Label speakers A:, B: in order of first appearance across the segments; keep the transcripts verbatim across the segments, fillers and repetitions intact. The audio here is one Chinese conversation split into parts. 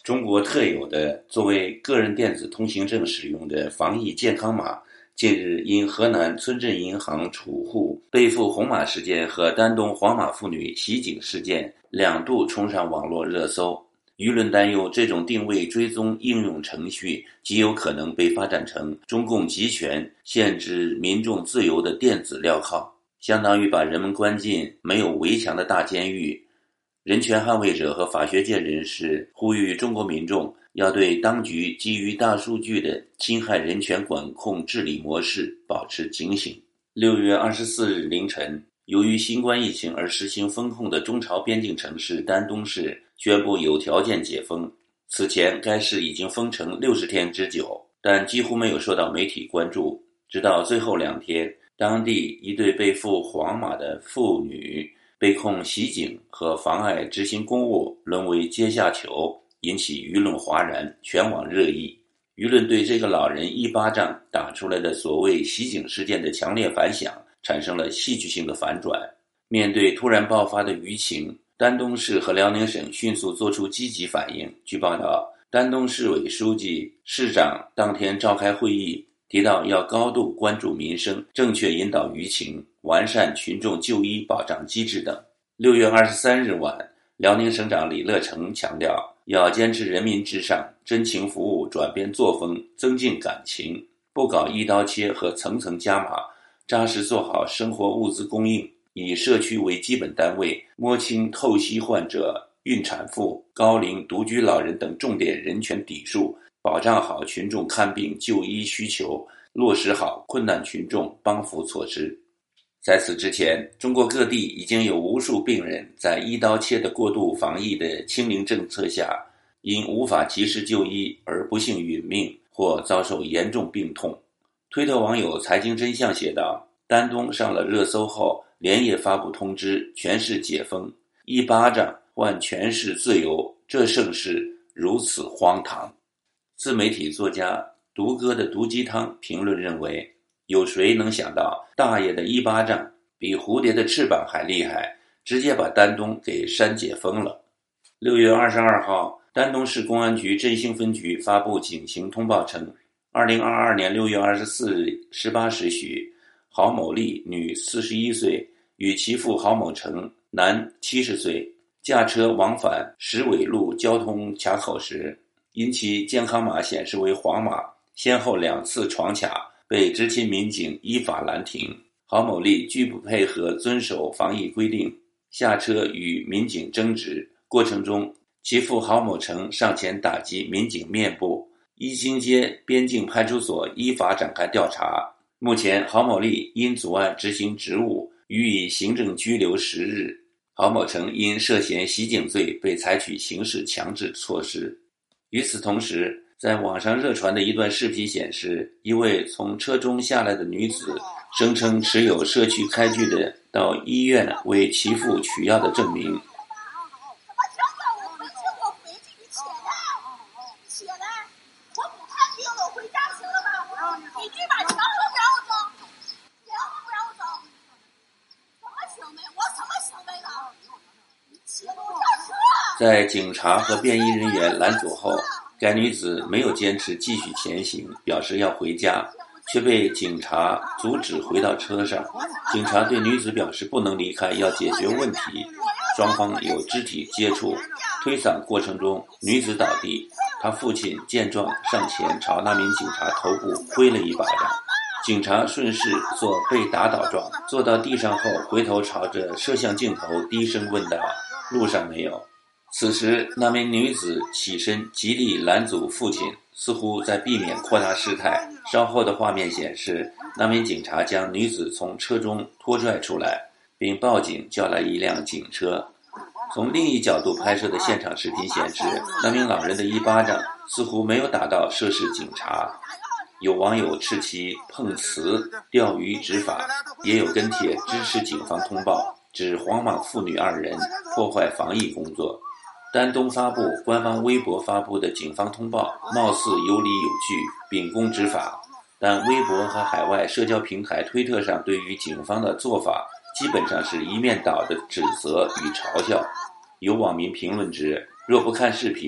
A: 中国特有的作为个人电子通行证使用的防疫健康码，近日因河南村镇银行储户背负红码事件和丹东黄码妇女袭警事件两度冲上网络热搜。舆论担忧这种定位追踪应用程序极有可能被发展成中共集权限制民众自由的电子镣铐，相当于把人们关进没有围墙的大监狱。人权捍卫者和法学界人士呼吁中国民众要对当局基于大数据的侵害人权管控治理模式保持警醒。六月二十四日凌晨，由于新冠疫情而实行封控的中朝边境城市丹东市宣布有条件解封。此前该市已经封城六十天之久，但几乎没有受到媒体关注。直到最后两天，当地一对背负黄码的妇女被控袭警和妨碍执行公务，沦为阶下囚，引起舆论哗然，全网热议。舆论对这个老人一巴掌打出来的所谓袭警事件的强烈反响产生了戏剧性的反转。面对突然爆发的舆情，丹东市和辽宁省迅速做出积极反应。据报道，丹东市委书记、市长当天召开会议，提到要高度关注民生，正确引导舆情，完善群众就医保障机制等。六月二十三日晚，辽宁省长李乐成强调，要坚持人民至上，真情服务，转变作风，增进感情，不搞一刀切和层层加码，扎实做好生活物资供应，以社区为基本单位，摸清透析患者、孕产妇、高龄独居老人等重点人权底数，保障好群众看病就医需求，落实好困难群众帮扶措施。在此之前，中国各地已经有无数病人在一刀切的过度防疫的清零政策下，因无法及时就医而不幸殒命或遭受严重病痛。推特网友财经真相写道，丹东上了热搜后，连夜发布通知，全市解封，一巴掌换全市自由，这盛世如此荒唐。自媒体作家独哥的毒鸡汤评论认为，有谁能想到大爷的一巴掌比蝴蝶的翅膀还厉害，直接把丹东给删解封了。六月二十二号，丹东市公安局振兴分局发布警情通报称，二零二二年六月二十四日十八时许，郝某丽女四十一岁与其父郝某成男七十岁驾车往返石尾路交通卡口时，因其健康码显示为黄码，先后两次闯卡，被执勤民警依法拦停。郝某丽拒不配合遵守防疫规定，下车与民警争执，过程中其父郝某成上前打击民警面部，一经街边境派出所依法展开调查。目前郝某丽因阻碍执行职务予以行政拘留十日，郝某成因涉嫌袭警罪被采取刑事强制措施。与此同时，在网上热传的一段视频显示，一位从车中下来的女子声称持有社区开具的到医院为其父取药的证明。在警察和便衣人员拦阻后，该女子没有坚持继续前行，表示要回家，却被警察阻止回到车上。警察对女子表示不能离开，要解决问题，双方有肢体接触，推搡过程中女子倒地，她父亲见状上前朝那名警察头部挥了一巴掌，警察顺势做被打倒状，坐到地上后回头朝着摄像镜头低声问道，路上没有。此时那名女子起身极力拦阻父亲，似乎在避免扩大事态。稍后的画面显示，那名警察将女子从车中拖拽出来，并报警叫来一辆警车。从另一角度拍摄的现场视频显示，那名老人的一巴掌似乎没有打到涉事警察。有网友斥其碰瓷、钓鱼执法，也有跟帖支持警方通报，指黄码妇女二人破坏防疫工作。丹东发布官方微博发布的警方通报貌似有理有据，秉公执法，但微博和海外社交平台推特上对于警方的做法基本上是一面倒的指责与嘲笑。有网民评论指，若不看视频，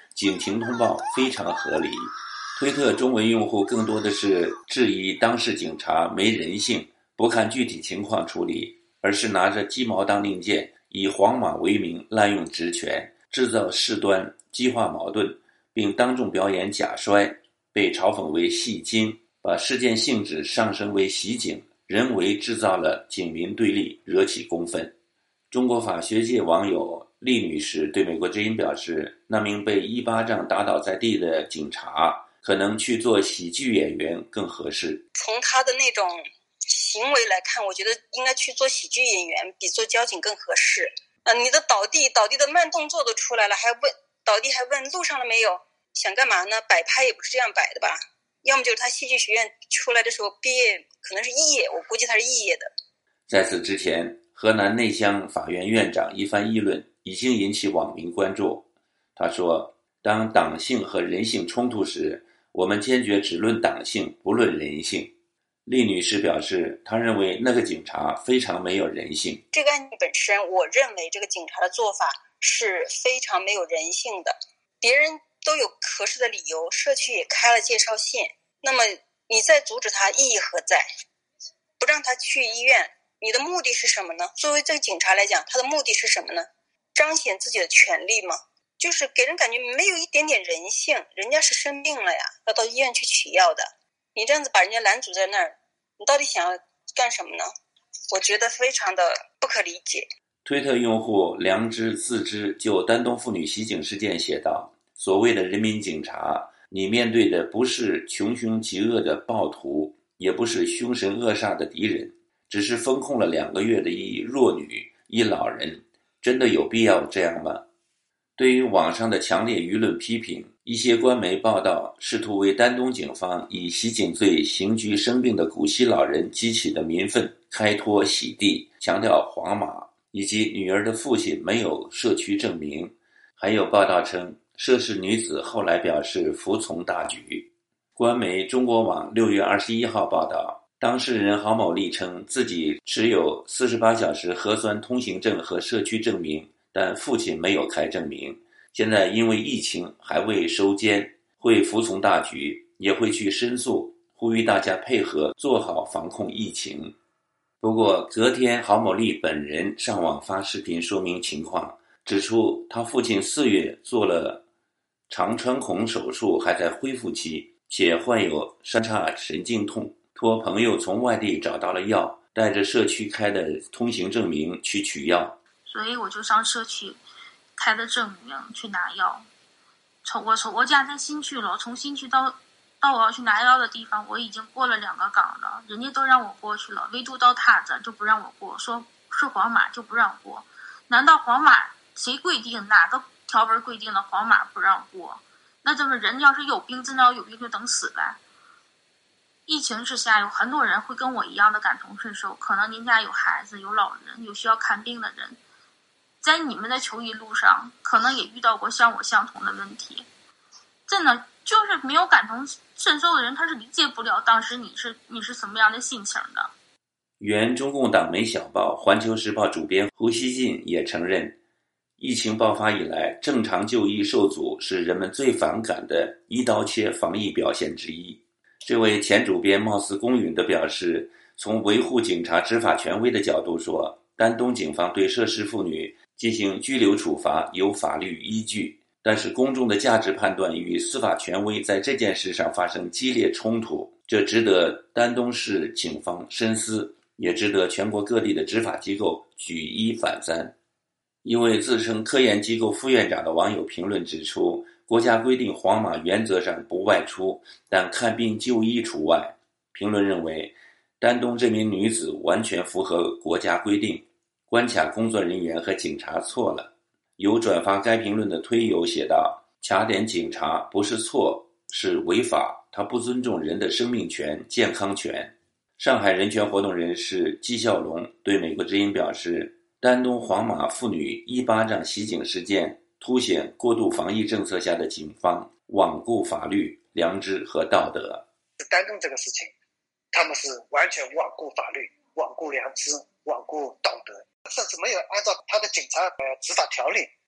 A: 警情通报非常合理。推特中文用户更多的是质疑当事警察没人性，不看具体情况处理，而是拿着鸡毛当令箭，以皇马为名滥用职权，制造事端，激化矛盾，并当众表演假摔，被嘲讽为戏精，把事件性质上升为袭警，人为制造了警民对立，惹起公愤。中国法学界网友厉女士对美国之音表示，那名被一巴掌打倒在地的警察可能去做喜剧演员更合适。
B: 从他的那种行为来看，我觉得应该去做喜剧演员比做交警更合适。呃，你的倒地倒地的慢动作都出来了，还问倒地还问路上了没有，想干嘛呢？摆拍也不是这样摆的吧？要么就是他戏剧学院出来的时候毕业可能是肄业，我估计他是肄业的。
A: 在此之前，河南内乡法院院长一番议论已经引起网民关注。他说，当党性和人性冲突时，我们坚决只论党性，不论人性。厉女士表示，她认为那个警察非常没有人性。
B: 这个案件本身，我认为这个警察的做法是非常没有人性的。别人都有合适的理由，社区也开了介绍信，那么你再阻止他意义何在？不让他去医院，你的目的是什么呢？作为这个警察来讲，他的目的是什么呢？彰显自己的权利吗？就是给人感觉没有一点点人性，人家是生病了呀，要到医院去取药的，你这样子把人家拦阻在那儿，你到底想要干什么呢？我觉得非常的不可理解。
A: 推特用户良知自知就丹东妇女袭警事件写道，所谓的人民警察，你面对的不是穷凶极恶的暴徒，也不是凶神恶煞的敌人，只是封控了两个月的一弱女一老人，真的有必要这样吗？对于网上的强烈舆论批评，一些官媒报道试图为丹东警方以袭警罪刑拘生病的古稀老人激起的民愤开脱洗地，强调黄码以及女儿的父亲没有社区证明。还有报道称，涉事女子后来表示服从大局。官媒中国网六月二十一号报道，当事人郝某丽称自己持有四十八小时核酸通行证和社区证明，但父亲没有开证明，现在因为疫情还未收监，会服从大局，也会去申诉，呼吁大家配合做好防控疫情。不过隔天郝某丽本人上网发视频说明情况，指出他父亲四月做了肠穿孔手术，还在恢复期，且患有三叉神经痛，托朋友从外地找到了药，带着社区开的通行证明去取药，
C: 所以我就上社区开的证明去拿药。从我从我家在新区了，从新区到到我要去拿药的地方，我已经过了两个岗了，人家都让我过去了，唯独到他这就不让我过，说是黄码就不让过。难道黄码谁规定？哪个条文规定的黄码不让过？那这么人要是有病，真的要有病就等死呗。疫情之下，有很多人会跟我一样的感同身受，可能您家有孩子、有老人、有需要看病的人，在你们的求医路上，可能也遇到过像我相同的问题。真的就是没有感同身受的人，他是理解不了当时你是你是什么样的心情的。
A: 原中共党媒小报《环球时报》主编胡锡进也承认，疫情爆发以来，正常就医受阻是人们最反感的一刀切防疫表现之一。这位前主编貌似公允地表示，从维护警察执法权威的角度说，丹东警方对涉事妇女进行拘留处罚有法律依据，但是公众的价值判断与司法权威在这件事上发生激烈冲突，这值得丹东市警方深思，也值得全国各地的执法机构举一反三。一位自称科研机构副院长的网友评论指出，国家规定黄码原则上不外出，但看病就医除外。评论认为，丹东这名女子完全符合国家规定，关卡工作人员和警察错了。有转发该评论的推友写道，卡点警察不是错，是违法，他不尊重人的生命权、健康权。上海人权活动人士纪孝龙对美国之音表示，丹东黄码妇女一巴掌袭警事件凸显过度防疫政策下的警方罔顾法律、良知和道德。
D: 丹东这个事情，他们是完全罔顾法律、罔顾良知、罔顾道德，甚至没有按照他的警察呃执法条例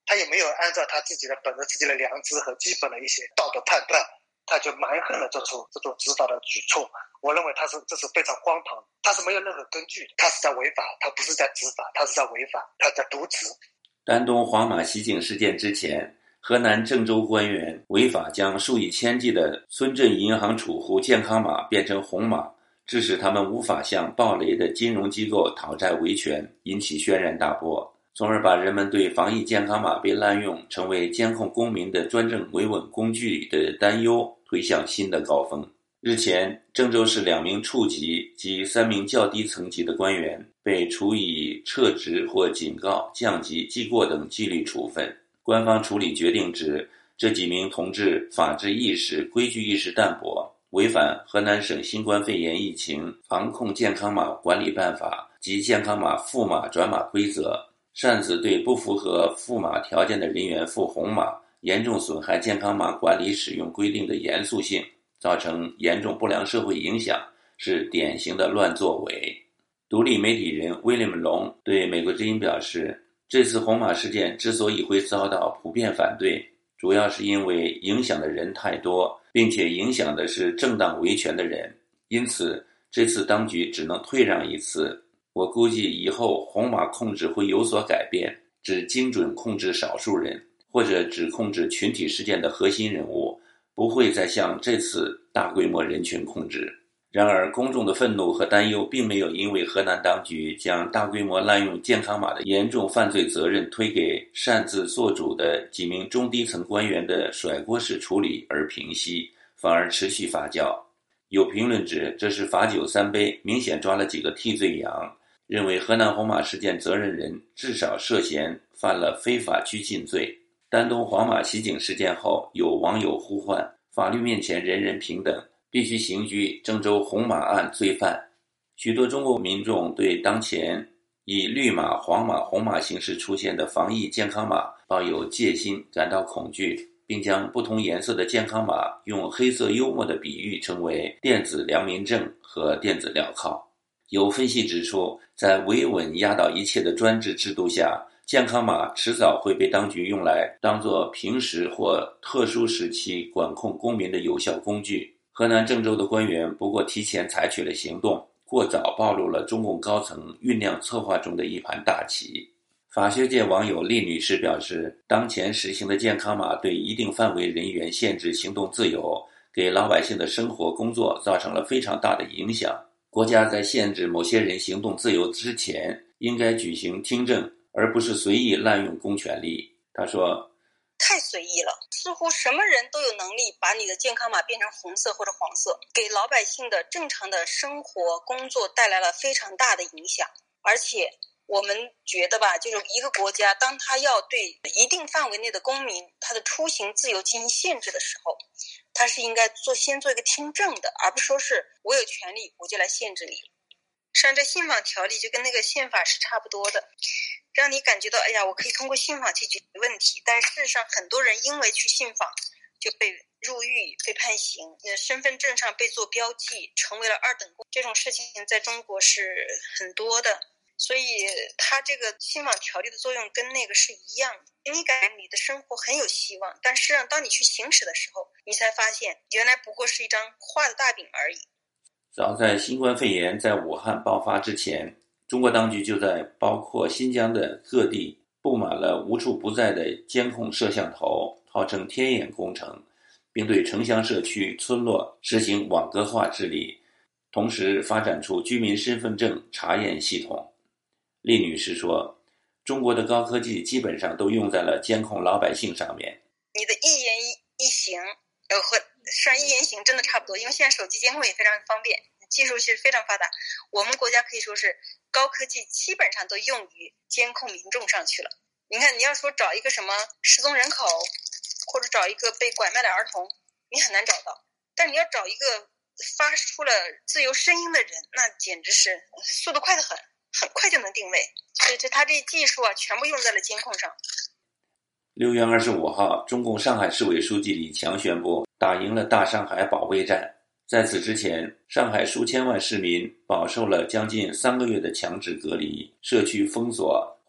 D: 他也没有按照他自己的本着自己的良知和基本的一些道德判断，他就蛮横的做出这种执法的举措。我认为他是这是非常荒唐，他是没有任何根据，他是在违法，他不是在执法，他是在违法，他在渎职。
A: 丹东黄马袭警事件之前，河南郑州官员违法将数以千计的村镇银行储户健康码变成红码，致使他们无法向暴雷的金融机构讨债维权，引起轩然大波，从而把人们对防疫健康码被滥用成为监控公民的专政维稳工具的担忧推向新的高峰。日前，郑州市两名处级及三名较低层级的官员被处以撤职或警告、降级、记过等纪律处分。官方处理决定指，这几名同志法治意识、规矩意识淡薄，违反河南省新冠肺炎疫情防控健康码管理办法及健康码复码转码规则，擅自对不符合复码条件的人员复红码，严重损害健康码管理使用规定的严肃性，造成严重不良社会影响，是典型的乱作为。独立媒体人威廉姆·龙对美国之音表示，这次红码事件之所以会遭到普遍反对，主要是因为影响的人太多，并且影响的是正当维权的人，因此这次当局只能退让一次。我估计以后红码控制会有所改变，只精准控制少数人，或者只控制群体事件的核心人物，不会再像这次大规模人群控制。然而，公众的愤怒和担忧并没有因为河南当局将大规模滥用健康码的严重犯罪责任推给擅自做主的几名中低层官员的甩锅式处理而平息，反而持续发酵。有评论指这是罚酒三杯，明显抓了几个替罪羊，认为河南红码事件责任人至少涉嫌犯了非法拘禁罪。丹东黄马袭警事件后，有网友呼唤法律面前人人平等，必须刑拘郑州红马案罪犯。许多中国民众对当前以绿码、黄码、红码形式出现的防疫健康码抱有戒心，感到恐惧，并将不同颜色的健康码用黑色幽默的比喻称为电子良民证和电子镣铐。有分析指出，在维稳压倒一切的专制制度下，健康码迟早会被当局用来当作平时或特殊时期管控公民的有效工具。河南郑州的官员不过提前采取了行动，过早暴露了中共高层酝酿策划中的一盘大棋。法学界网友厉女士表示，当前实行的健康码对一定范围人员限制行动自由，给老百姓的生活工作造成了非常大的影响。国家在限制某些人行动自由之前，应该举行听证，而不是随意滥用公权力。他说，
B: 太随意了，似乎什么人都有能力把你的健康码变成红色或者黄色，给老百姓的正常的生活工作带来了非常大的影响。而且我们觉得吧，就是一个国家当他要对一定范围内的公民他的出行自由进行限制的时候，他是应该做先做一个听证的，而不是说是我有权利我就来限制你。实际上这信访条例就跟那个宪法是差不多的，让你感觉到哎呀，我可以通过信访去解决问题，但事实上很多人因为去信访就被入狱、被判刑，身份证上被做标记，成为了二等公，这种事情在中国是很多的。所以它这个信访条例的作用跟那个是一样的，你感觉你的生活很有希望，但事实上当你去行使的时候，你才发现原来不过是一张画的大饼而已。
A: 早在新冠肺炎在武汉爆发之前，中国当局就在包括新疆的各地布满了无处不在的监控摄像头，号称天眼工程，并对城乡社区、村落实行网格化治理，同时发展出居民身份证查验系统。厉女士说，中国的高科技基本上都用在了监控老百姓上面。
B: 你的一言一行呃和上一言行真的差不多，因为现在手机监控也非常方便，技术是非常发达，我们国家可以说是高科技基本上都用于监控民众上去了。你看你要说找一个什么失踪人口，或者找一个被拐卖的儿童，你很难找到，但你要找一个发出了自由声音的人，那简直是速度快得很，很快就能定位。所以这他这技术啊全部用在了监控上。
A: 六月二十五号，中共上海市委书记李强宣布打赢了大上海保卫战。在此之前，上海数千万市民饱受了将近三个月的强制隔离、社区封锁、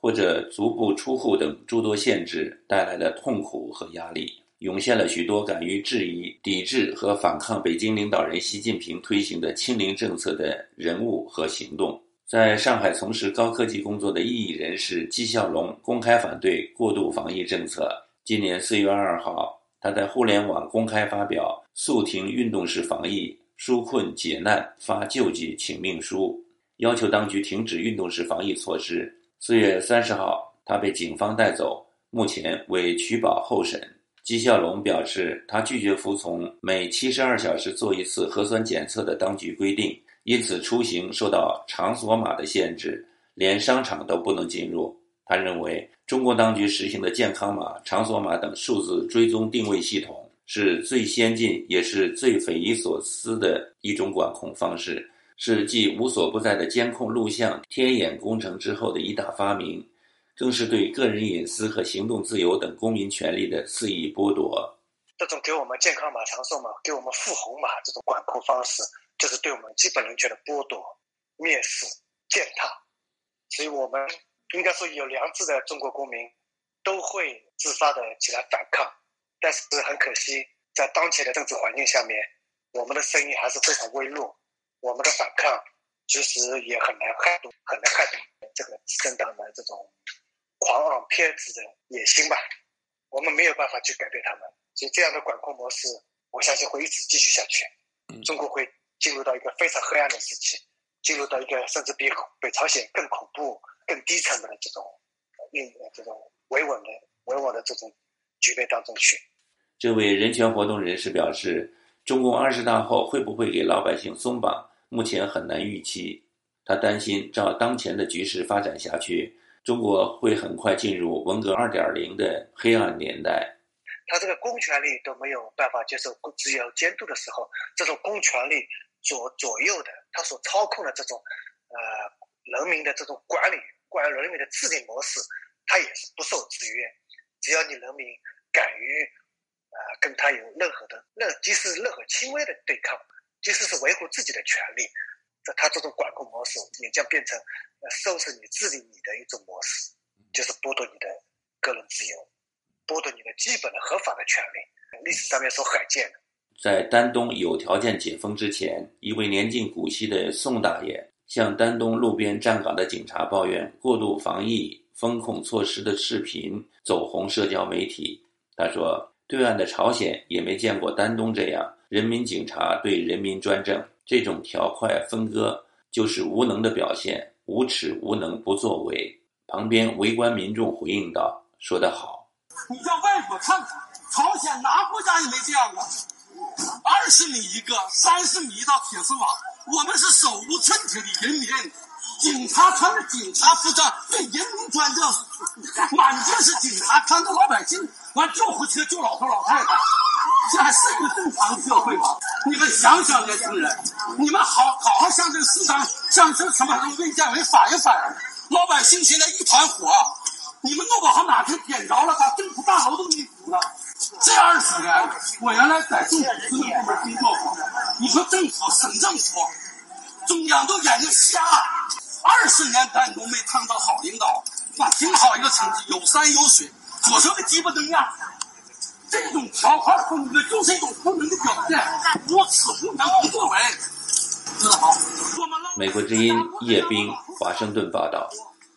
A: 或者足不出户等诸多限制带来的痛苦和压力，涌现了许多敢于质疑、抵制和反抗北京领导人习近平推行的清零政策的人物和行动。在上海从事高科技工作的异议人士纪孝龙公开反对过度防疫政策。今年四月二号，他在互联网公开发表肃停运动式防疫、纾困解难发救济请命书，要求当局停止运动式防疫措施。四月三十号，他被警方带走，目前为取保候审。纪孝龙表示，他拒绝服从每七十二小时做一次核酸检测的当局规定，因此出行受到场所码的限制，连商场都不能进入。他认为，中国当局实行的健康码、场所码等数字追踪定位系统是最先进也是最匪夷所思的一种管控方式，是继无所不在的监控录像天眼工程之后的一大发明，更是对个人隐私和行动自由等公民权利的肆意剥夺。
D: 这种给我们健康码、场所码、给我们赴红码这种管控方式，就是对我们基本人权的剥夺、蔑视、践踏。所以我们应该说有良知的中国公民都会自发的起来反抗，但是很可惜，在当前的政治环境下面，我们的声音还是非常微弱，我们的反抗其实也很难撼动，很难撼动这个执政党的这种狂妄偏执的野心吧。我们没有办法去改变他们，所以这样的管控模式，我相信会一直继续下去。中国会进入到一个非常黑暗的时期，进入到一个甚至比北朝鲜更恐怖、更低层的这种、这种维稳的、维稳的这种局面当中去。
A: 这位人权活动人士表示，中共二十大后会不会给老百姓松绑，目前很难预期。他担心，照当前的局势发展下去，中国会很快进入文革 二点零 的黑暗年代。
D: 他这个公权力都没有办法接受自由监督的时候，这种公权力左左右的，他所操控的这种呃人民的这种管理、管人民的治理模式，他也是不受制约。只要你人民敢于呃跟他有任何的任，即使任何轻微的对抗，即使是维护自己的权利，他这种管控模式也将变成呃收拾你、治理你的一种模式，就是剥夺你的个人自由，剥夺你的基本的合法的权利，历史上面所罕见的。
A: 在丹东有条件解封之前，一位年近古稀的宋大爷向丹东路边站岗的警察抱怨过度防疫风控措施的视频走红社交媒体。他说，对岸的朝鲜也没见过丹东这样人民警察对人民专政，这种条块分割就是无能的表现，无耻无能不作为。旁边围观民众回应道，说得好，
E: 你叫外国看看，朝鲜哪国家也没这样啊，二十米一个，三十米一道铁丝网，我们是手无寸铁的人民，警察穿着警察服装对人民专政，满街是警察看着老百姓，完救护车救老头老太太，这还是一个正常的社会吗？你们想想，年轻人，你们好好好向这个市场，向这什么卫健委反一反，老百姓现在一团火，你们弄不好哪天点着了，把政府大楼都给你堵了。这二十年，我原来在政府司令部门工作过，你说政府、省政府、中央都眼睛瞎，二十年丹东没看到好领导，那挺好一个成绩，有山有水，左手个鸡巴灯样。这种条块分割就是一种无能的表现，无耻无能不作为。知道好。
A: 美国之音叶冰华盛顿报道。